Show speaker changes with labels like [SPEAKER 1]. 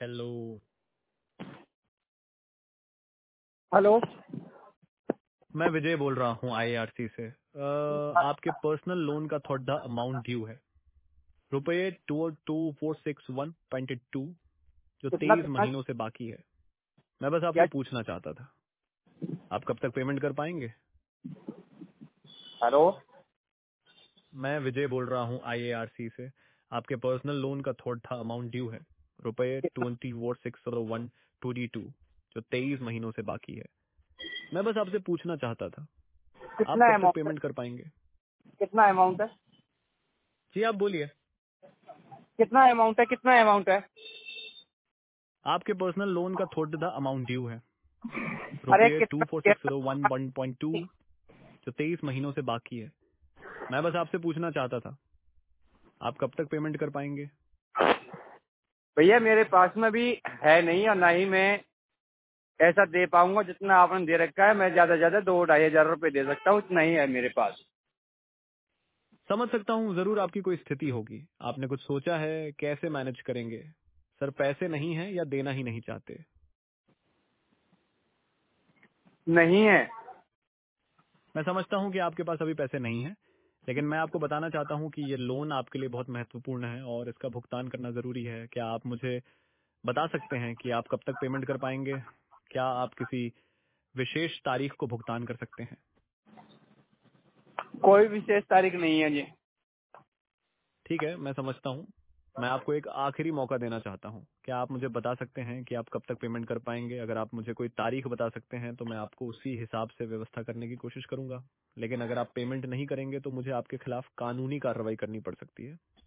[SPEAKER 1] Hello.
[SPEAKER 2] Hello.
[SPEAKER 1] मैं विजय बोल रहा हूँ आईआरसी से। आपके पर्सनल लोन का थोड़ा अमाउंट ड्यू है, रुपये 22461.2, जो
[SPEAKER 2] कितना
[SPEAKER 1] 23
[SPEAKER 2] कितना?
[SPEAKER 1] महीनों से बाकी है। मैं बस आपसे
[SPEAKER 2] क्या?
[SPEAKER 1] पूछना चाहता था, आप कब तक पेमेंट कर पाएंगे?
[SPEAKER 2] हेलो।
[SPEAKER 1] मैं विजय बोल रहा हूँ आईआरसी से। आपके पर्सनल लोन का थोड़ा अमाउंट ड्यू है, रुपये 24601.22, जो 23 महीनों से बाकी है। मैं बस आपसे पूछना चाहता था, आप
[SPEAKER 2] कितना
[SPEAKER 1] कब तक
[SPEAKER 2] अमाउंट है?
[SPEAKER 1] पेमेंट कर पाएंगे?
[SPEAKER 2] कितना अमाउंट है?
[SPEAKER 1] जी आप बोलिए।
[SPEAKER 2] कितना अमाउंट है? कितना अमाउंट है?
[SPEAKER 1] आपके पर्सनल लोन का थोड़ा अमाउंट ड्यू है,
[SPEAKER 2] अरे
[SPEAKER 1] रुपये
[SPEAKER 2] कितना?
[SPEAKER 1] 24601.2, जो 23 महीनों से बाकी है। मैं बस आपसे पूछना चाहता था, आप कब तक पेमेंट कर पाएंगे?
[SPEAKER 2] भैया मेरे पास में भी है नहीं, और ना ही मैं ऐसा दे पाऊंगा जितना आपने दे रखा है। मैं ज्यादा से ज्यादा 2-2.5 हजार रुपए दे सकता हूँ, उतना ही है मेरे पास।
[SPEAKER 1] समझ सकता हूँ, जरूर आपकी कोई स्थिति होगी, आपने कुछ सोचा है कैसे मैनेज करेंगे। सर पैसे नहीं है या देना ही नहीं चाहते?
[SPEAKER 2] नहीं है।
[SPEAKER 1] मैं समझता हूँ कि आपके पास अभी पैसे नहीं है, लेकिन मैं आपको बताना चाहता हूँ कि ये लोन आपके लिए बहुत महत्वपूर्ण है और इसका भुगतान करना जरूरी है। क्या आप मुझे बता सकते हैं कि आप कब तक पेमेंट कर पाएंगे? क्या आप किसी विशेष तारीख को भुगतान कर सकते हैं?
[SPEAKER 2] कोई विशेष तारीख नहीं है जी।
[SPEAKER 1] ठीक है, मैं समझता हूँ। मैं आपको एक आखिरी मौका देना चाहता हूँ। क्या आप मुझे बता सकते हैं कि आप कब तक पेमेंट कर पाएंगे? अगर आप मुझे कोई तारीख बता सकते हैं तो मैं आपको उसी हिसाब से व्यवस्था करने की कोशिश करूंगा, लेकिन अगर आप पेमेंट नहीं करेंगे तो मुझे आपके खिलाफ कानूनी कार्रवाई करनी पड़ सकती है।